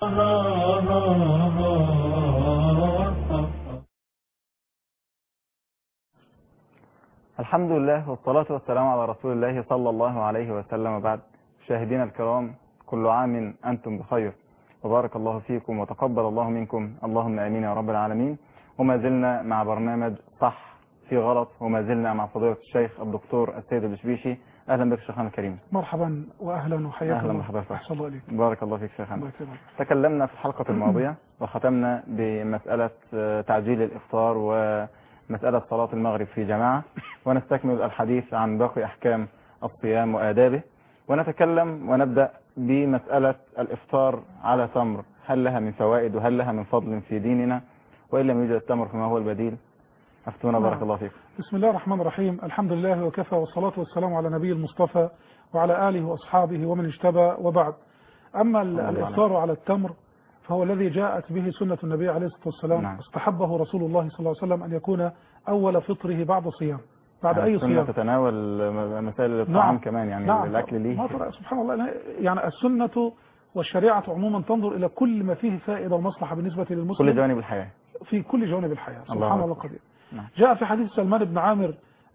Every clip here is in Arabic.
الحمد لله والصلاة والسلام على رسول الله صلى الله عليه وسلم. وبعد، مشاهدينا الكرام، كل عام أنتم بخير وبارك الله فيكم وتقبل الله منكم، اللهم آمين يا رب العالمين. وما زلنا مع برنامج صح في غلط، وما زلنا مع فضيلة الشيخ الدكتور السيد البشبيشي. أهلا بك شيخنا الكريم. مرحبا وأهلا وحياك أهلا الله. بحضرتك. أحسن الله عليك. بارك الله فيك شيخنا. الله يكرمك. تكلمنا في الحلقة الماضية وختمنا بمسألة تعجيل الإفطار ومسألة صلاة المغرب في جماعة، ونستكمل الحديث عن باقي أحكام الصيام وآدابه، ونتكلم ونبدأ بمسألة الإفطار على تمر. هل لها من فوائد وهل لها من فضل في ديننا؟ وإن لم يوجد التمر فما هو البديل؟ أفتونا بارك الله فيك. بسم الله الرحمن الرحيم. الحمد لله وكفى، والصلاة والسلام على نبي المصطفى وعلى آله وأصحابه ومن اجتبى، وبعد. أما الإفطار على التمر فهو الذي جاءت به سنة النبي عليه الصلاة والسلام. نعم. استحبه رسول الله صلى الله عليه وسلم أن يكون أول فطره بعد صيام، بعد أي صيام. تتناول مسائل الطعام. نعم. كمان يعني نعم. الأكل ليه سبحان الله. يعني السنة والشريعة عموما تنظر إلى كل ما فيه فائدة ومصلحة بالنسبة للمسلم، كل جوانب الحياة، في كل جوانب الحياة. سبحان الله قدير. نعم. جاء في حديث سلمان بن عامر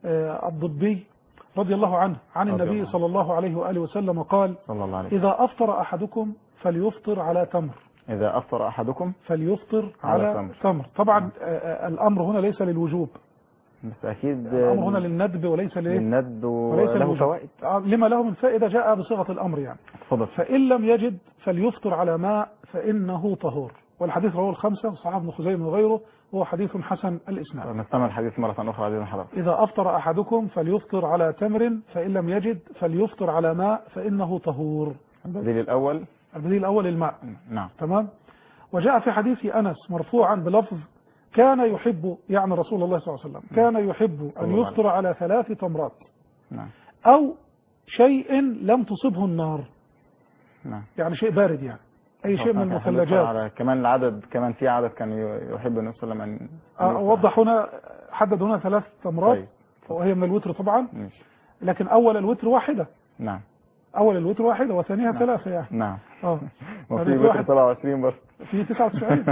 الضبي رضي الله عنه عن النبي صلى الله عليه وآله وسلم قال: إذا أفطر أحدكم فليفطر على تمر. إذا أفطر أحدكم فليفطر على تمر. طبعا الأمر هنا ليس للوجوب، بس أكيد الأمر هنا للندب وليس للندب، وليس له فوائد. لما له من فائدة جاء بصيغة الأمر يعني. تفضل. فإن لم يجد فليفطر على ماء فإنه طهور. والحديث رواه الخمسة، صحيح ابن خزيمة وغيره، وهو حديث حسن الإسناد. نستمع الحديث مرة أخرى عزيزنا حضرتك. إذا أفطر أحدكم فليفطر على تمر فإن لم يجد فليفطر على ماء فإنه طهور. البديل الأول الماء. نعم. تمام. وجاء في حديث أنس مرفوعا بلفظ: كان يحب، يعني رسول الله صلى الله عليه وسلم كان يحب أن يفطر على 3 تمرات. نعم. أو شيء لم تصبه النار. نعم. يعني شيء بارد، يعني أي شيء من المثلجات. كمان العدد، كمان في عدد كان يحب النبي صلى الله عليه وسلم أن وضح هنا، حدد هنا 3 تمرات. طيب. وهي من الوتر طبعا. ماشي. لكن أول الوتر واحدة. نعم. أول الوتر واحدة وثانيها 3 يعني. نعم. وفي وتر 27 برضه. في 99.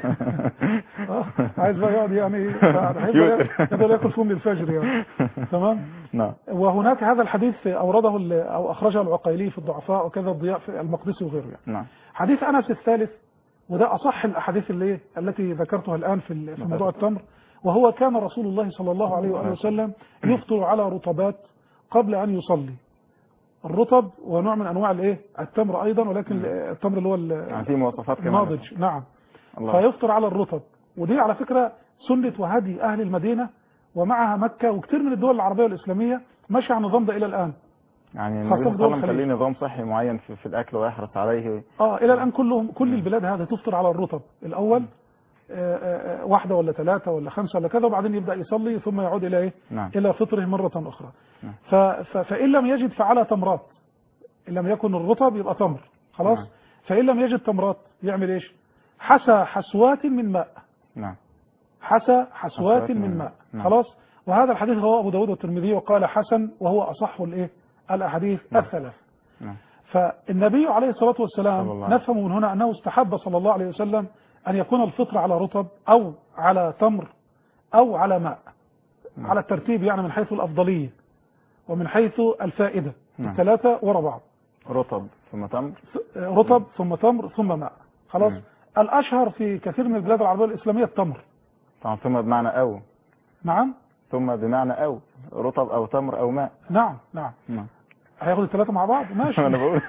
عايز بقى يقعد يعني يقدر ياكل فم الفجر يعني. تمام. نعم. وهناك هذا الحديث أورده أو أخرجه العقيلي في الضعفاء، وكذا الضياء في المقدسي وغيره يعني. نعم. حديث أنس الثالث، وده أصح الأحاديث التي ذكرتها الآن في موضوع التمر، وهو: كان رسول الله صلى الله عليه وآله وسلم يفطر على رطبات قبل أن يصلي. الرطب ونوع من انواع التمر ايضا، ولكن التمر اللي هو يعني في مواصفات كمان الناضج. نعم. الله. فيفطر على الرطب، ودي على فكره سنه وهدي اهل المدينه ومعها مكه وكثير من الدول العربيه والاسلاميه ماشي على النظام ده الى الان. يعني النبي صلى الله عليه وسلم كان ليه نظام صحي معين في الاكل ويحرص عليه. الى الان كل البلاد هذه تفطر على الرطب الاول، 1 ولا 3 ولا 5 ولا كذا، وبعدين يبدا يصلي ثم يعود الى نعم. الى فطره مره اخرى. نعم. فإن لم يجد فعلى تمرات. إن لم يكن الرطب يبقى تمر خلاص. نعم. فإن لم يجد تمرات يعمل إيش؟ حسى حسوات من ماء. نعم. حسى حسوات من ماء. نعم. خلاص. وهذا الحديث رواه أبو داود والترمذي وقال حسن، وهو أصح الأحاديث الثلاث. نعم. فالنبي عليه الصلاة والسلام نفهم من هنا أنه استحب صلى الله عليه وسلم أن يكون الفطر على رطب أو على تمر أو على ماء. نعم. على الترتيب يعني، من حيث الأفضلية ومن حيث الفائدة. نعم. ال3 ورا بعض: رطب ثم تمر، رطب ثم تمر ثم ماء. خلاص. الأشهر في كثير من البلاد العربية الإسلامية التمر. طبعا ثم بمعنى أو. نعم. ثم بمعنى أو رطب أو تمر أو ماء. نعم. هياخد ال3 مع بعض. ماشي. أنا بقول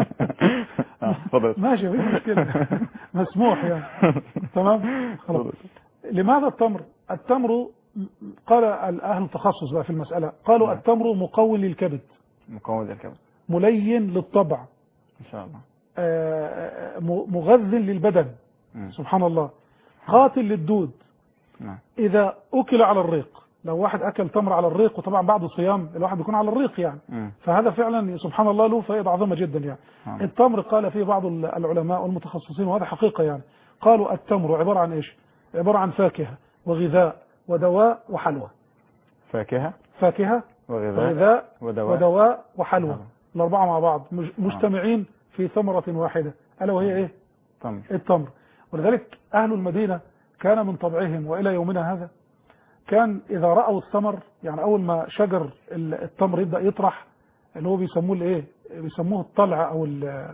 ماشي، مفيش مشكلة. مسموح يعني. تمام. خلاص. لماذا التمر؟ التمر قال أهل التخصص بقى في المسألة، قالوا التمر مقوي للكبد، ملين للطبع، إن شاء الله، مغذ للبدن، سبحان الله، قاتل للدود. إذا أكل على الريق، لو واحد أكل تمر على الريق، وطبعا بعد الصيام الواحد بيكون على الريق يعني، فهذا فعلا سبحان الله له فائدة عظيمة جدا يعني. التمر قال فيه بعض العلماء والمتخصصين، وهذا حقيقة يعني، قالوا التمر عبارة عن إيش؟ عبارة عن فاكهة وغذاء ودواء وحلوى. فاكهة وغذاء ودواء وحلوى، الأربعة مع بعض مجتمعين في ثمرة واحدة، ألا وهي إيه؟ التمر. ولذلك أهل المدينة كان من طبعهم وإلى يومنا هذا، كان إذا رأوا الثمر، يعني أول ما شجر التمر يبدأ يطرح، اللي هو بيسموه الايه، بيسموه الطلع او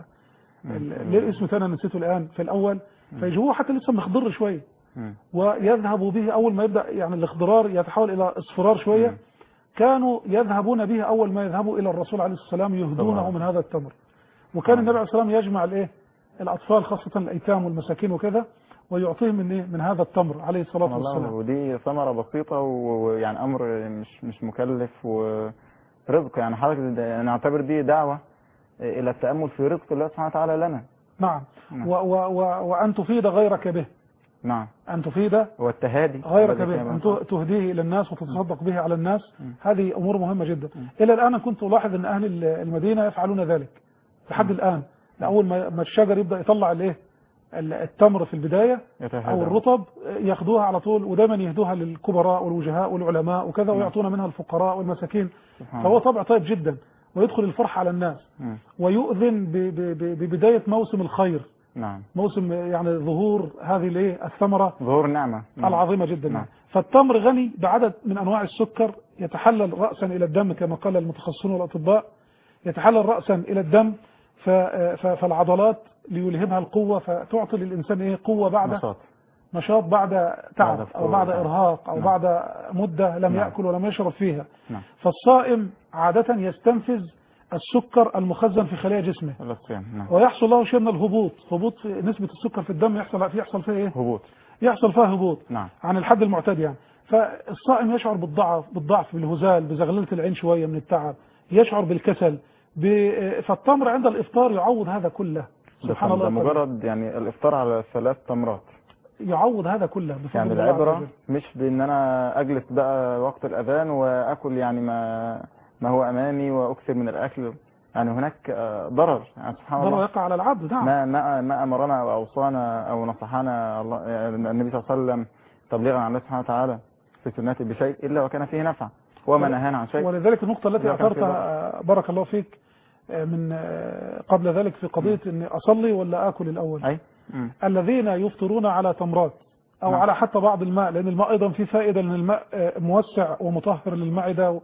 ليه اسم ثاني نسيته الآن في الأول، فيجيبوه حتى لسه مخضر شوية ويذهبوا به أول ما يبدأ يعني الاخضرار يتحول إلى اصفرار شوية، كانوا يذهبون به أول ما يذهبوا إلى الرسول عليه الصلاة والسلام يهدونه من هذا التمر. وكان النبي عليه الصلاة والسلام يجمع الايه الأطفال خاصة الأيتام والمساكين وكذا ويعطيهم من هذا التمر عليه الصلاة والسلام. ودي ثمرة بسيطة ويعني أمر مش مكلف ورزق، يعني حضرتك نعتبر دي دعوة إلى التأمل في رزق الله سبحانه وتعالى لنا. نعم. وأن تفيد غيرك به. نعم. أن تفيد والتهادي غيرك به، أن تهديه إلى الناس وتتصدق به على الناس. هذه أمور مهمة جدا. إلى الآن كنت ألاحظ أن أهل المدينة يفعلون ذلك لحد الآن. لأول ما الشجر يبدأ يطلع الايه التمر في البداية أو الرطب ياخدوها على طول، ودايما يهدوها للكبراء والوجهاء والعلماء وكذا، ويعطون منها الفقراء والمساكين. فهو طبع طيب جدا، ويدخل الفرح على الناس ويؤذن ببداية موسم الخير. نعم. موسم يعني ظهور هذه الايه الثمرة، ظهور نعمة العظيمة جدا. نعم. فالتمر غني بعدد من أنواع السكر، يتحلل رأسا إلى الدم كما قال المتخصصون والأطباء، يتحلل رأسا إلى الدم فالعضلات ليلهمها القوة، فتعطي للإنسان ايه قوة بعد نشاط بعد تعب أو بعد إرهاق أو بعد مدة لم يأكل ولم يشرب فيها. فالصائم عادة يستنفذ السكر المخزن في خلايا جسمه، ويحصل له شيء من الهبوط، هبوط نسبة السكر في الدم يحصل فيها ايه هبوط، يحصل فيها هبوط عن الحد المعتاد يعني. فالصائم يشعر بالضعف بالهزال، بزغللة العين شوية من التعب، يشعر بالكسل. فالتمر عند الإفطار يعوض هذا كله. سبحان الله. مجرد يعني الإفطار على 3 تمرات يعوض هذا كله بفضل يعني العبرة مش بأن أنا أجلس بقى وقت الأذان وأكل يعني ما هو أمامي وأكثر من الأكل، يعني هناك ضرر يعني سبحان الله، ضرر يقع على العبد. نعم. ما أمرنا أو أوصانا أو نصحنا النبي صلى الله عليه وسلم تبليغا عن الله سبحانه وتعالى في سنته بشيء إلا وكان فيه نفع، وما نهانا عن شيء. ولذلك النقطة التي أثرتها بارك الله فيك من قبل ذلك في قضية أني أصلي ولا آكل الأول. الذين يفطرون على تمرات أو على حتى بعض الماء، لأن الماء أيضا فيه فائدة، لأن الماء موسع ومطهر للمعدة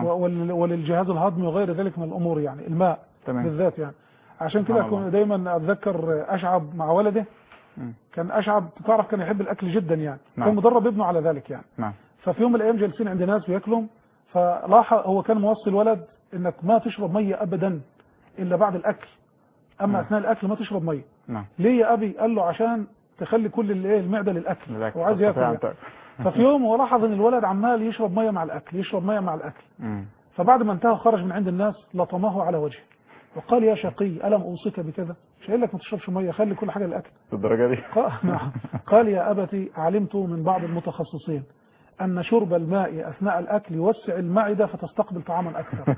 وللجهاز الهضمي وغير ذلك من الأمور، يعني الماء بالذات يعني. عشان كده كنت دايما أتذكر أشعب مع ولده، كان أشعب تعرف كان يحب الأكل جدا يعني، كان مدرب ابنه على ذلك يعني. ففي يوم من الأيام جالسين عند ناس بياكلوا، فلاحظ هو كان موصي الولد انك ما تشرب مية ابدا الا بعد الاكل، اما اثناء الاكل ما تشرب مية. ليه يا ابي؟ قال له عشان تخلي كل المعده للاكل وعايز ياكل. ففي يوم هو لاحظ ان الولد عمال يشرب مية مع الاكل، يشرب مية مع الاكل. فبعد ما انتهى خرج من عند الناس لطمه على وجهه وقال يا شقي ألم أوصيك بكذا؟ مش قايل لك ما تشربش مية، خلي كل حاجة للأكل. الدرجة دي؟ قال يا أبتي علمت من بعض المتخصصين أن شرب الماء أثناء الأكل يوسع المعدة فتستقبل طعاما أكثر.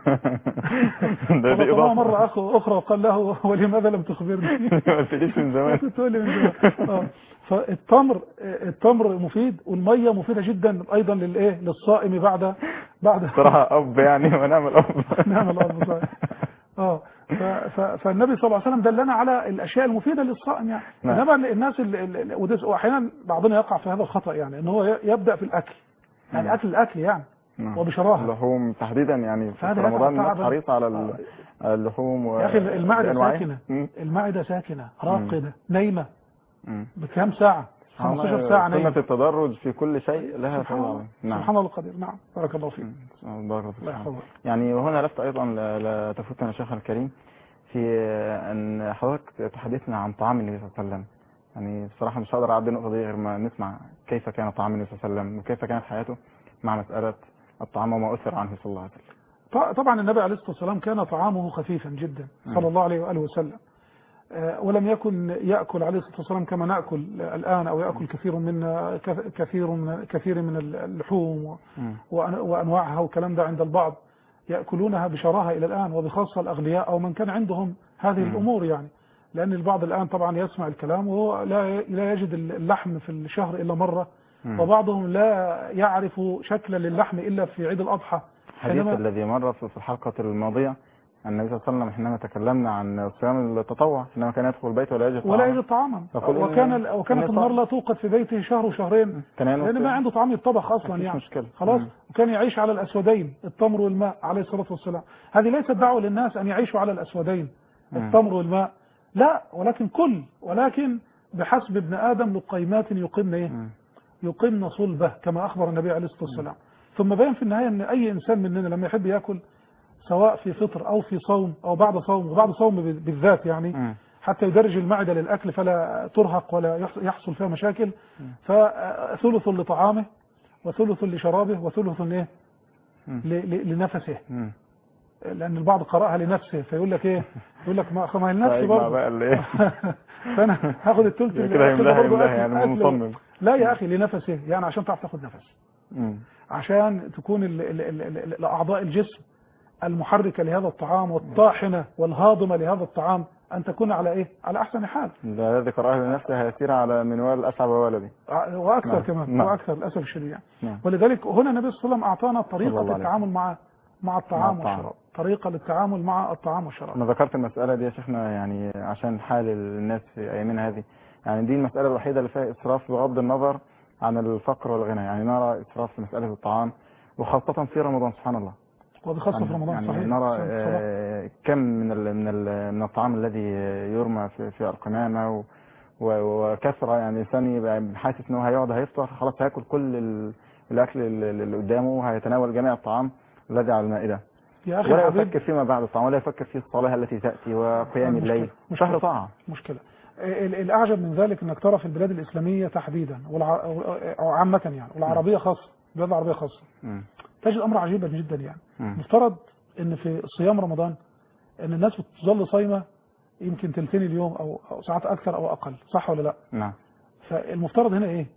مرة أخرى وقال له ولماذا لم تخبرني؟ ما تجيش من زمان. تقولي من زمان. فالتمر مفيد، والمية مفيدة جدا أيضا للصائم بعد صراحة أب يعني ونعمل أب. نعمل أب صحيح. فالنبي صلى الله عليه وسلم دلنا على الاشياء المفيده للصائم يعني. انما الناس واحيانا بعضنا يقع في هذا الخطا، يعني ان هو يبدا في الاكل، يعني الاكل يعني وبشراهه اللحوم تحديدا، يعني في رمضان الناس حريصه على اللحوم يا اخي المعده ساكنه، المعده ساكنه راقده نايمه بكام ساعه؟ 15 ساعه نايمه. سنه التدرج في كل شيء لها فضل. سبحان الله القدير. نعم بارك الله فيك. بارك الله فيك. يعني وهنا لفت ايضا لا تفوتنا شيخنا الكريم في ان حضرتك تحدثنا عن طعام النبي صلى الله عليه وسلم. يعني بصراحه مش هقدر اعدي النقطه دي غير ما نسمع كيف كان طعام النبي صلى الله عليه وسلم وكيف كانت حياته مع مساله الطعام وما اثر عنه صلى الله عليه وسلم. طبعا النبي عليه الصلاه والسلام كان طعامه خفيفا جدا صلى الله عليه واله وسلم، ولم يكن يأكل عليه الصلاة والسلام كما نأكل الآن، أو يأكل كثير من اللحوم وأنواعها والكلام ده. عند البعض يأكلونها بشراهة إلى الآن، وبخاصة الأغنياء أو من كان عندهم هذه الأمور يعني. لأن البعض الآن طبعا يسمع الكلام وهو لا يجد اللحم في الشهر إلا مرة، وبعضهم لا يعرف شكلا للحم إلا في عيد الأضحى. الحديث الذي مر في الحلقة الماضية النبي صلى الله عليه وسلم حينما تكلمنا عن صيام التطوع حينما كان يدخل البيت ولا يجد طعاما وكانت النار لا توقد في بيته شهر وشهرين لان ما عنده طعام يطبخ اصلا يعني مشكلة. خلاص. وكان يعيش على الاسودين التمر والماء عليه الصلاه والسلام. هذه ليست دعوه للناس ان يعيشوا على الاسودين التمر والماء، لا، ولكن بحسب ابن ادم لقيمات يقمن صلبه كما اخبر النبي عليه الصلاه والسلام. ثم بين في النهايه ان اي انسان مننا لما يحب ياكل سواء في فطر أو في صوم أو بعد صوم، وبعد صوم بالذات يعني حتى يدرج المعدة للأكل فلا ترهق ولا يحصل فيها مشاكل، فثلث لطعامه وثلث لشرابه وثلث لنفسه، لأن البعض قرأها لنفسه فيقول لك إيه؟ يقول لك ما هي لنفسي برضه فأنا هاخد الثلث اللي لا يا أخي لنفسه، يعني عشان تعرف تاخد نفس، عشان تكون الأعضاء الجسم المحركة لهذا الطعام والطاحنة والهاضمة لهذا الطعام أن تكون على إيه؟ على أحسن حال. ده الذي قرأه لنفسه هيسير على منوال أسعب وولدي وأكثر كمان وأكثر للأسف الشديد. ولذلك هنا النبي صلى الله عليه وسلم أعطانا طريقة للتعامل مع الطعام والشراب، طريقة للتعامل مع الطعام والشراب. أنا ذكرت المسألة دي يا شيخنا يعني عشان حال الناس في أيامنا هذه، يعني دي المسألة الوحيدة اللي فيها إسراف بغض النظر عن الفقر والغنى، يعني نرى إسراف في مسألة الطعام وخاصة في رمضان سبحان الله، وبخاصة في رمضان يعني صحيح. نرى كم من الطعام الذي يرمى في القمامة وكثرة، يعني الإنسان يبقى حاسس إنه هيقعد هيفطر خلاص هياكل كل الأكل اللي قدامه وهيتناول جميع الطعام الذي على المائدة، يا أخي ولا يفكر فيما بعد الطعام ولا يفكر في الصلاة التي تأتي وقيام الليل. شهر طاعة. مشكلة. الأعجب من ذلك أنك ترى في البلاد الإسلامية تحديدا أو عامة يعني والعربية خاصة، البلاد العربية خاصة، تجد أمر عجيبا جدا يعني. مفترض أن في صيام رمضان أن الناس بتظل صايمة يمكن تلتين اليوم أو ساعات أكثر أو أقل، صح ولا لا؟ نعم. فالمفترض هنا إيه؟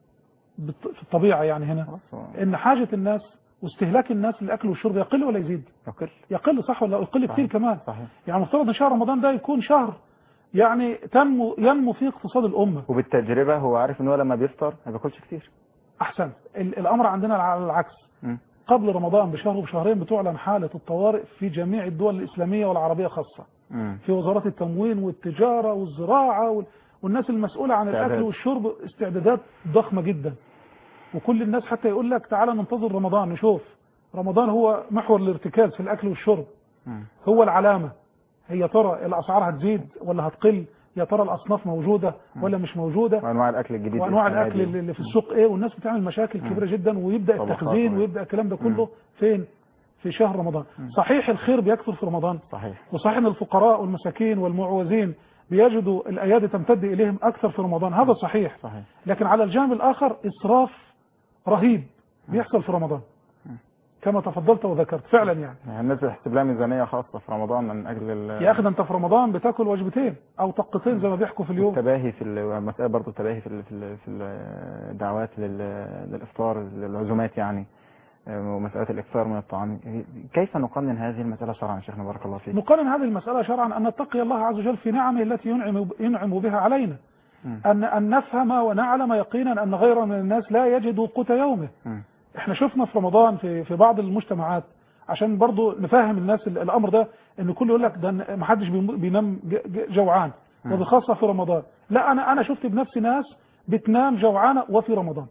في الطبيعة يعني هنا أن حاجة الناس واستهلاك الناس للأكل والشرب يقل ولا يزيد؟ يقل صح ولا يقل كثير كمان. صحيح. يعني المفترض أن شهر رمضان ده يكون شهر يعني ينمو فيه اقتصاد الأمة، وبالتجربة هو عارف أنه لما بيفطر ما بياكلش كتير. أحسن. الأمر عندنا على العكس. قبل رمضان بشهر وبشهرين بتعلن حالة الطوارئ في جميع الدول الإسلامية والعربية خاصة، في وزارات التموين والتجارة والزراعة والناس المسؤولة عن الأكل والشرب، استعدادات ضخمة جدا، وكل الناس حتى يقول لك تعالى ننتظر رمضان نشوف. رمضان هو محور الارتكاز في الأكل والشرب، هو العلامة، هي ترى الأسعار هتزيد ولا هتقل، يا ترى الأصناف موجودة ولا مش موجودة، وأنواع الأكل الجديد وأنواع الأكل اللي في السوق إيه، والناس بتعمل مشاكل كبيرة جدا، ويبدأ التخزين ويبدأ الكلام ده كله فين؟ في شهر رمضان. صحيح الخير بيكثر في رمضان، صحيح، وصحيح ان الفقراء والمساكين والمعوزين بيجدوا الأيادي تمتد إليهم أكثر في رمضان، هذا صحيح. لكن على الجانب الآخر إسراف رهيب بيحصل في رمضان كما تفضلت وذكرت فعلا يعني الناس بتحسب لها ميزانيه خاصه في رمضان من اجل يا اخي ده انت في رمضان بتاكل وجبتين او طقتين زي ما بيحكوا في اليوم. التباهي في المساله برضه التباهي في الدعوات للافطار للعزومات يعني، ومساله الاكثار من الطعام، كيف نقنن هذه المساله شرعا يا شيخنا بارك الله فيك؟ نقنن هذه المساله شرعا ان نتقي الله عز وجل في نعمه التي ينعم بها علينا، ان نفهم ونعلم يقينا ان غير من الناس لا يجد قوت يومه. احنا شفنا في رمضان في بعض المجتمعات، عشان برضو نفهم الناس الامر ده، ان كل يقول لك ده ما حدش بينام جوعان، وبخاصه في رمضان. لا انا شفت بنفسي ناس بتنام جوعانه وفي رمضان،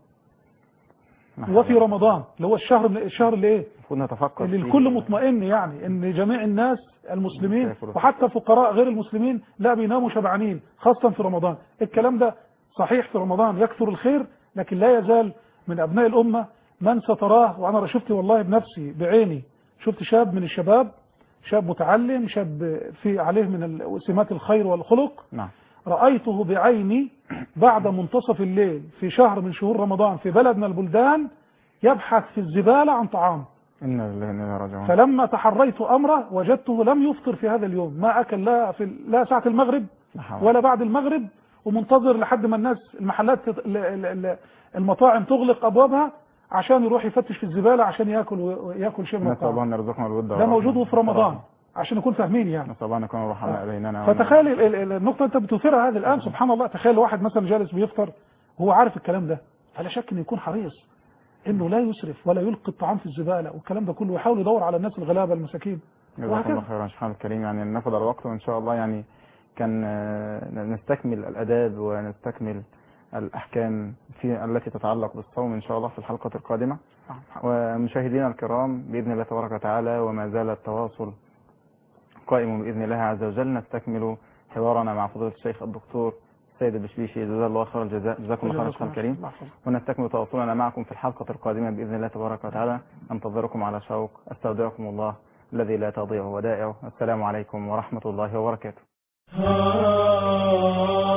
وفي رمضان اللي هو الشهر اللي ايه اللي الكل مطمئن يعني ان جميع الناس المسلمين وحتى فقراء غير المسلمين لا بيناموا شبعانين، خاصه في رمضان. الكلام ده صحيح في رمضان يكثر الخير، لكن لا يزال من ابناء الامه من ستراه. وانا شفت والله بنفسي بعيني، شفت شاب من الشباب، شاب متعلم، شاب في عليه من سمات الخير والخلق، رأيته بعيني بعد منتصف الليل في شهر من شهور رمضان في بلد من البلدان يبحث في الزبالة عن طعام. فلما تحريت أمره وجدته لم يفطر في هذا اليوم، ما أكل لا ساعة المغرب ولا بعد المغرب، ومنتظر لحد ما الناس المحلات المطاعم تغلق أبوابها عشان يروح يفتش في الزبالة عشان ياكل شيء من الطعام. ده موجود في رمضان عشان نكون فاهمين يعني. فتخيل النقطة انت بتثيرها هذه الآن، سبحان الله. تخيل واحد مثلا جالس بيفطر هو عارف الكلام ده، فلا شك انه يكون حريص انه لا يسرف ولا يلقي الطعام في الزبالة والكلام ده كله، ويحاول يدور على الناس الغلابة المساكين. جزاكم الله خيرا شيخنا الكريم. يعني ناخد الوقت وإن شاء الله يعني كان نستكمل الأداب ونستكمل الأحكام التي تتعلق بالصوم إن شاء الله في الحلقة القادمة. ومشاهدينا الكرام بإذن الله تبارك وتعالى وما زال التواصل قائم بإذن الله عز وجل، نستكمل حوارنا مع فضيلة الشيخ الدكتور سيد البشبيشي جزاه الله خير الجزاء. جزاكم الله خيرا شيخنا الكريم، ونستكمل تواصلنا معكم في الحلقة القادمة بإذن الله تبارك وتعالى. أنتظركم على شوق. أستودعكم الله الذي لا تضيع ودائعه. السلام عليكم ورحمة الله وبركاته.